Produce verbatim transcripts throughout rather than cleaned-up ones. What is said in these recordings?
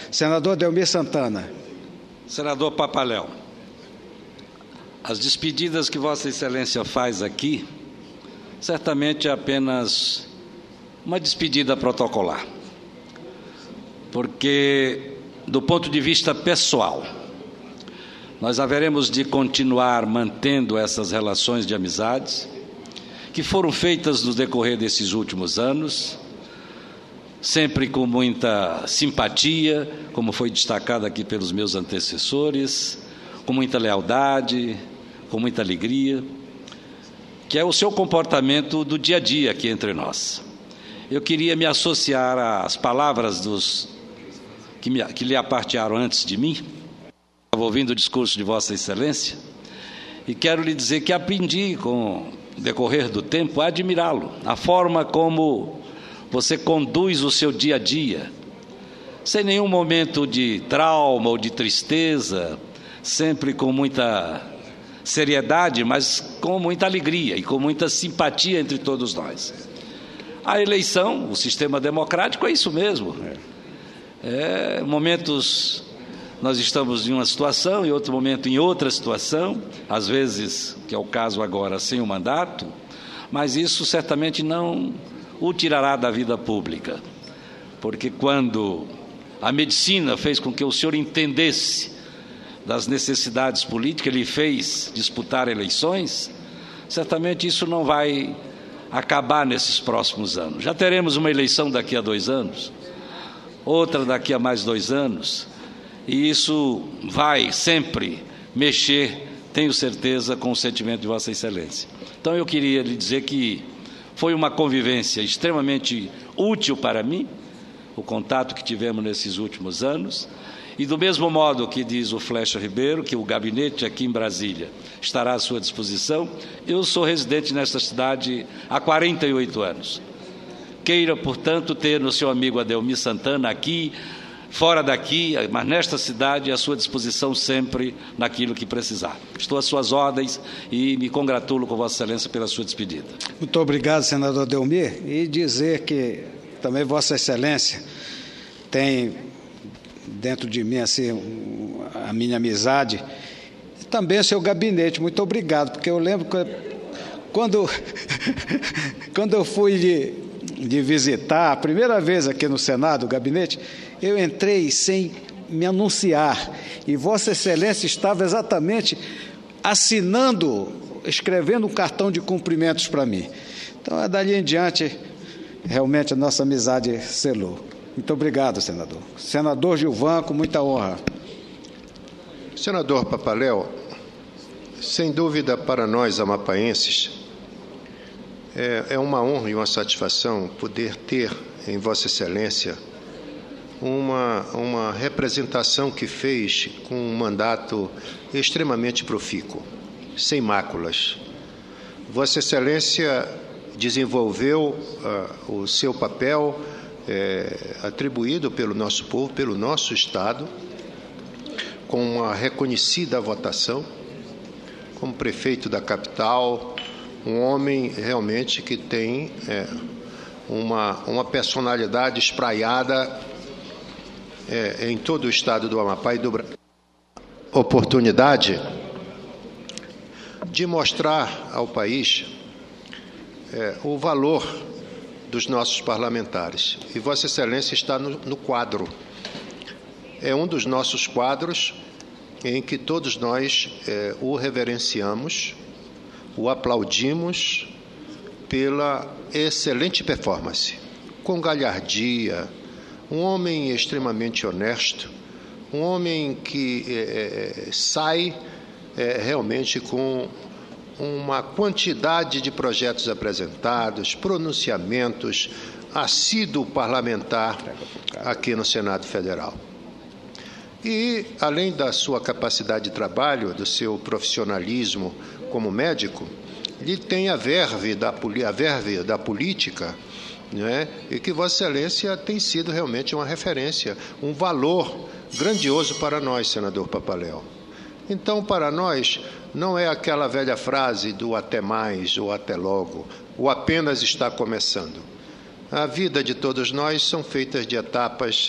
Senador Delmir Santana. Senador Papaléu, as despedidas que Vossa Excelência faz aqui, certamente é apenas uma despedida protocolar, porque, do ponto de vista pessoal, nós haveremos de continuar mantendo essas relações de amizades que foram feitas no decorrer desses últimos anos, sempre com muita simpatia, como foi destacado aqui pelos meus antecessores, com muita lealdade, com muita alegria, que é o seu comportamento do dia a dia aqui entre nós. Eu queria me associar às palavras dos que, me, que lhe apartearam antes de mim. Estava ouvindo o discurso de Vossa Excelência e quero lhe dizer que aprendi, com o decorrer do tempo, a admirá-lo, a forma como você conduz o seu dia a dia, sem nenhum momento de trauma ou de tristeza, sempre com muita seriedade, mas com muita alegria e com muita simpatia entre todos nós. A eleição, o sistema democrático é isso mesmo. É, momentos nós estamos em uma situação, em outro momento em outra situação, às vezes, que é o caso agora, sem o mandato, mas isso certamente não o tirará da vida pública, porque quando a medicina fez com que o senhor entendesse das necessidades políticas, ele fez disputar eleições, certamente isso não vai acabar nesses próximos anos. Já teremos uma eleição daqui a dois anos, outra daqui a mais dois anos, e isso vai sempre mexer, tenho certeza, com o sentimento de Vossa Excelência. Então eu queria lhe dizer que foi uma convivência extremamente útil para mim, o contato que tivemos nesses últimos anos, e do mesmo modo que diz o Flecha Ribeiro, que o gabinete aqui em Brasília estará à sua disposição, eu sou residente nesta cidade há quarenta e oito anos. Queira, portanto, ter no seu amigo Adelmir Santana aqui, fora daqui, mas nesta cidade, à sua disposição sempre naquilo que precisar. Estou às suas ordens e me congratulo com Vossa Excelência pela sua despedida. Muito obrigado, senador Delmir, e dizer que também Vossa Excelência tem dentro de mim assim, a minha amizade, e também o seu gabinete. Muito obrigado, porque eu lembro que quando, quando eu fui de, de visitar a primeira vez aqui no Senado, o gabinete, eu entrei sem me anunciar, e Vossa Excelência estava exatamente assinando, escrevendo um cartão de cumprimentos para mim. Então, dali em diante, realmente a nossa amizade selou. Muito obrigado, senador. Senador Gilvan, com muita honra. Senador Papaléu, sem dúvida para nós amapaenses, é, é uma honra e uma satisfação poder ter em Vossa Excelência uma, uma representação que fez com um mandato extremamente profícuo, sem máculas. Vossa Excelência desenvolveu uh, o seu papel é, atribuído pelo nosso povo, pelo nosso Estado, com uma reconhecida votação, como prefeito da capital, um homem realmente que tem é, uma, uma personalidade espraiada é, em todo o estado do Amapá e do Brasil. Oportunidade de mostrar ao país é, o valor dos nossos parlamentares. E Vossa Excelência está no, no quadro. É um dos nossos quadros em que todos nós é, o reverenciamos, o aplaudimos pela excelente performance, com galhardia, um homem extremamente honesto, um homem que é, sai é, realmente com uma quantidade de projetos apresentados, pronunciamentos, assíduo parlamentar aqui no Senado Federal. E, além da sua capacidade de trabalho, do seu profissionalismo como médico, ele tem a verve da, a verve da política, né? E que Vossa Excelência tem sido realmente uma referência, um valor grandioso para nós, senador Papaléu. Então, para nós, não é aquela velha frase do até mais ou até logo, o apenas está começando. A vida de todos nós são feitas de etapas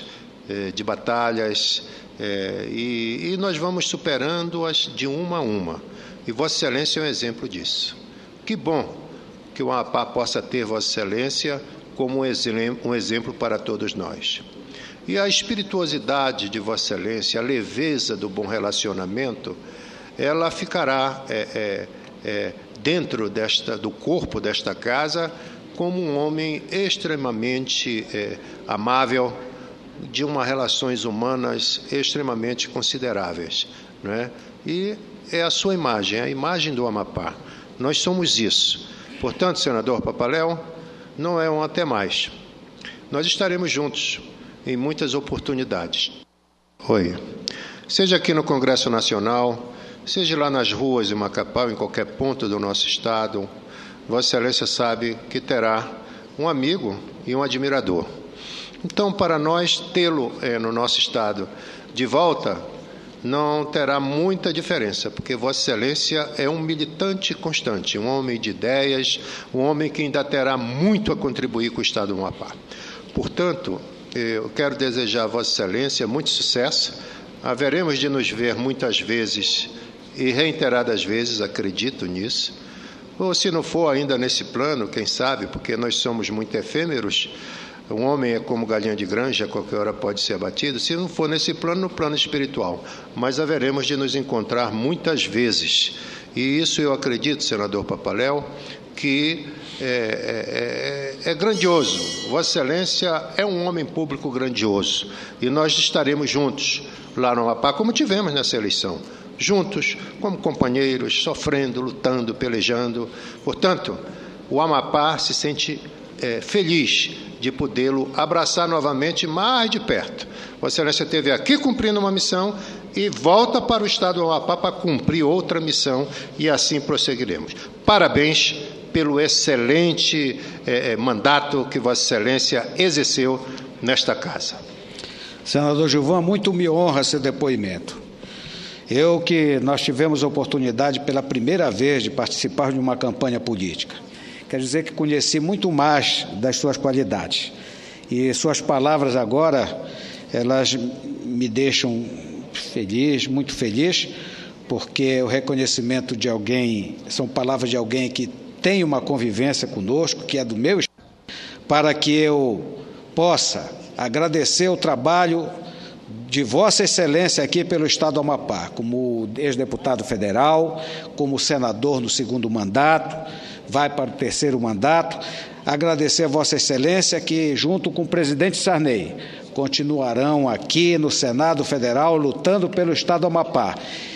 eh, de batalhas, eh, e, e nós vamos superando-as de uma a uma. E Vossa Excelência é um exemplo disso. Que bom que o Amapá possa ter Vossa Excelência como um exemplo, um exemplo para todos nós. E a espirituosidade de Vossa Excelência, a leveza do bom relacionamento, ela ficará é, é, é, dentro desta, do corpo desta casa como um homem extremamente é, amável, de uma relações humanas extremamente consideráveis, não é? E é a sua imagem, é a imagem do Amapá. Nós somos isso. Portanto, senador Papaléu, não é um até mais. Nós estaremos juntos em muitas oportunidades. Oi. Seja aqui no Congresso Nacional, seja lá nas ruas de Macapá, em qualquer ponto do nosso estado, Vossa Excelência sabe que terá um amigo e um admirador. Então, para nós tê-lo é, no nosso estado de volta, não terá muita diferença, porque Vossa Excelência é um militante constante, um homem de ideias, um homem que ainda terá muito a contribuir com o estado do Amapá. Portanto, eu quero desejar a Vossa Excelência muito sucesso. Haveremos de nos ver muitas vezes e reiteradas vezes, acredito nisso. Ou se não for ainda nesse plano, quem sabe, porque nós somos muito efêmeros, um homem é como galinha de granja, a qualquer hora pode ser abatido, se não for nesse plano, no plano espiritual. Mas haveremos de nos encontrar muitas vezes. E isso eu acredito, senador Papaléu, que é, é, é grandioso. Vossa Excelência é um homem público grandioso. E nós estaremos juntos lá no Amapá, como tivemos nessa eleição. Juntos, como companheiros, sofrendo, lutando, pelejando. Portanto, o Amapá se sente é, feliz de podê-lo abraçar novamente mais de perto. Vossa Excelência esteve aqui cumprindo uma missão e volta para o estado do Amapá para cumprir outra missão, e assim prosseguiremos. Parabéns pelo excelente eh, mandato que Vossa Excelência exerceu nesta casa. Senador Gilvan, muito me honra seu depoimento. Eu que nós tivemos a oportunidade pela primeira vez de participar de uma campanha política. Quer dizer que conheci muito mais das suas qualidades. E suas palavras agora, elas me deixam feliz, muito feliz, porque o reconhecimento de alguém, são palavras de alguém que tem uma convivência conosco, que é do meu estado, para que eu possa agradecer o trabalho de Vossa Excelência aqui pelo estado do Amapá, como ex-deputado federal, como senador no segundo mandato, vai para o terceiro mandato. Agradecer a Vossa Excelência que, junto com o presidente Sarney, continuarão aqui no Senado Federal lutando pelo estado do Amapá.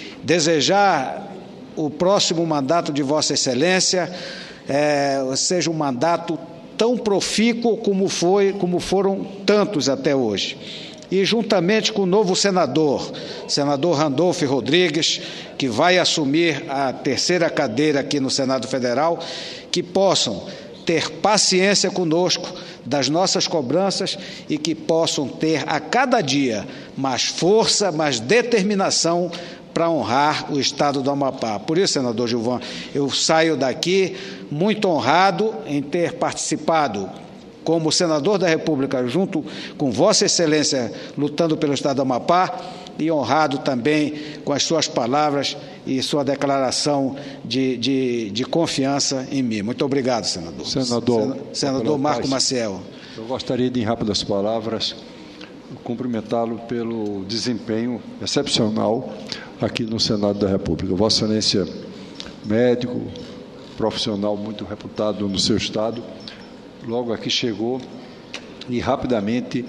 Desejar o próximo mandato de Vossa Excelência é, seja um mandato tão profícuo como foi, como foram tantos até hoje. E juntamente com o novo senador, senador Randolph Rodrigues, que vai assumir a terceira cadeira aqui no Senado Federal, que possam ter paciência conosco das nossas cobranças e que possam ter a cada dia mais força, mais determinação para honrar o estado do Amapá. Por isso, senador Gilvan, eu saio daqui muito honrado em ter participado como senador da República, junto com Vossa Excelência, lutando pelo estado do Amapá, e honrado também com as suas palavras e sua declaração de, de, de confiança em mim. Muito obrigado, senador. Senador, senador Marco Maciel. Eu gostaria de, em rápidas palavras, cumprimentá-lo pelo desempenho excepcional aqui no Senado da República. Vossa Excelência, médico, profissional muito reputado no seu estado, logo aqui chegou e rapidamente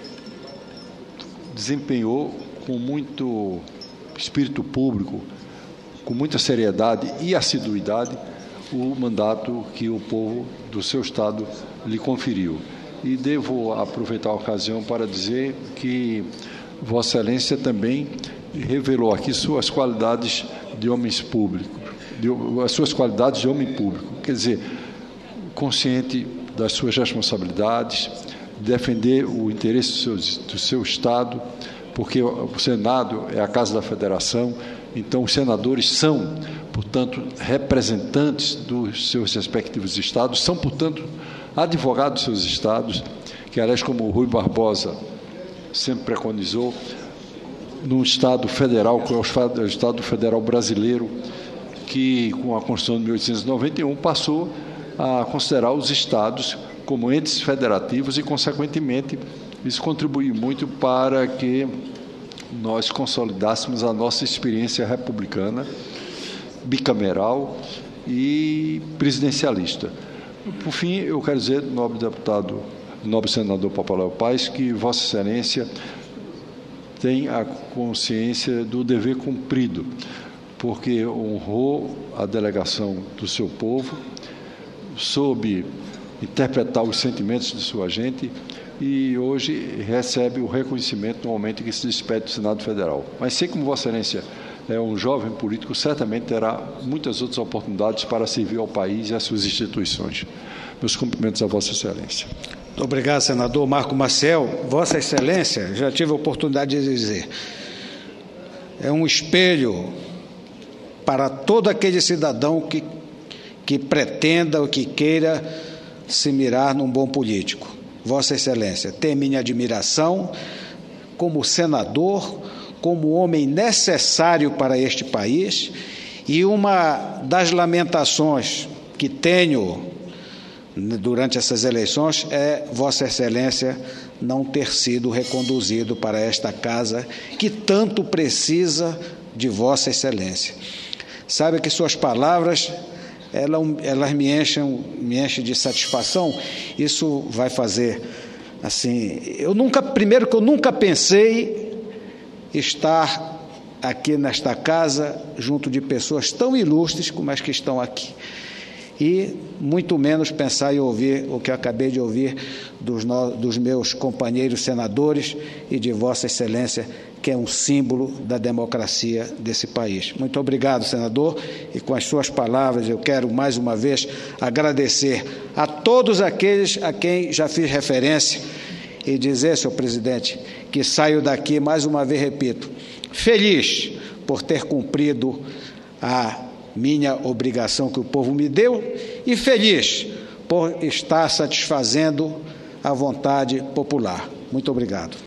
desempenhou com muito espírito público, com muita seriedade e assiduidade o mandato que o povo do seu estado lhe conferiu. E devo aproveitar a ocasião para dizer que Vossa Excelência também revelou aqui suas qualidades de homens públicos, de, as suas qualidades de homem público, quer dizer, consciente das suas responsabilidades, defender o interesse do seu, do seu Estado, porque o Senado é a Casa da Federação, então os senadores são, portanto, representantes dos seus respectivos estados, são, portanto, advogados dos seus estados, que, aliás, como o Rui Barbosa sempre preconizou, num Estado federal, que é o Estado Federal Brasileiro, que, com a Constituição de mil oitocentos e noventa e um, passou a considerar os estados como entes federativos e, consequentemente, isso contribuiu muito para que nós consolidássemos a nossa experiência republicana, bicameral e presidencialista. Por fim, eu quero dizer, nobre deputado, nobre senador Papaléu Paz, que Vossa Excelência tem a consciência do dever cumprido, porque honrou a delegação do seu povo, soube interpretar os sentimentos de sua gente e hoje recebe o reconhecimento no momento em que se despede do Senado Federal. Mas sei como Vossa Excelência é um jovem político, certamente terá muitas outras oportunidades para servir ao país e às suas instituições. Meus cumprimentos a Vossa Excelência. Muito obrigado, senador Marco Maciel. Vossa Excelência, já tive a oportunidade de dizer, é um espelho para todo aquele cidadão que, que pretenda ou que queira se mirar num bom político. Vossa Excelência tem minha admiração como senador, como homem necessário para este país, e uma das lamentações que tenho durante essas eleições é Vossa Excelência não ter sido reconduzido para esta casa que tanto precisa de Vossa Excelência. Sabe que suas palavras elas, elas me enchem, me enchem de satisfação. Isso vai fazer assim. Eu nunca, primeiro que eu nunca pensei estar aqui nesta casa junto de pessoas tão ilustres como as que estão aqui. E muito menos pensar em ouvir o que eu acabei de ouvir dos, no, dos meus companheiros senadores e de Vossa Excelência, que é um símbolo da democracia desse país. Muito obrigado, senador, e com as suas palavras eu quero mais uma vez agradecer a todos aqueles a quem já fiz referência e dizer, senhor presidente, que saio daqui, mais uma vez repito, feliz por ter cumprido a minha obrigação que o povo me deu e feliz por estar satisfazendo a vontade popular. Muito obrigado.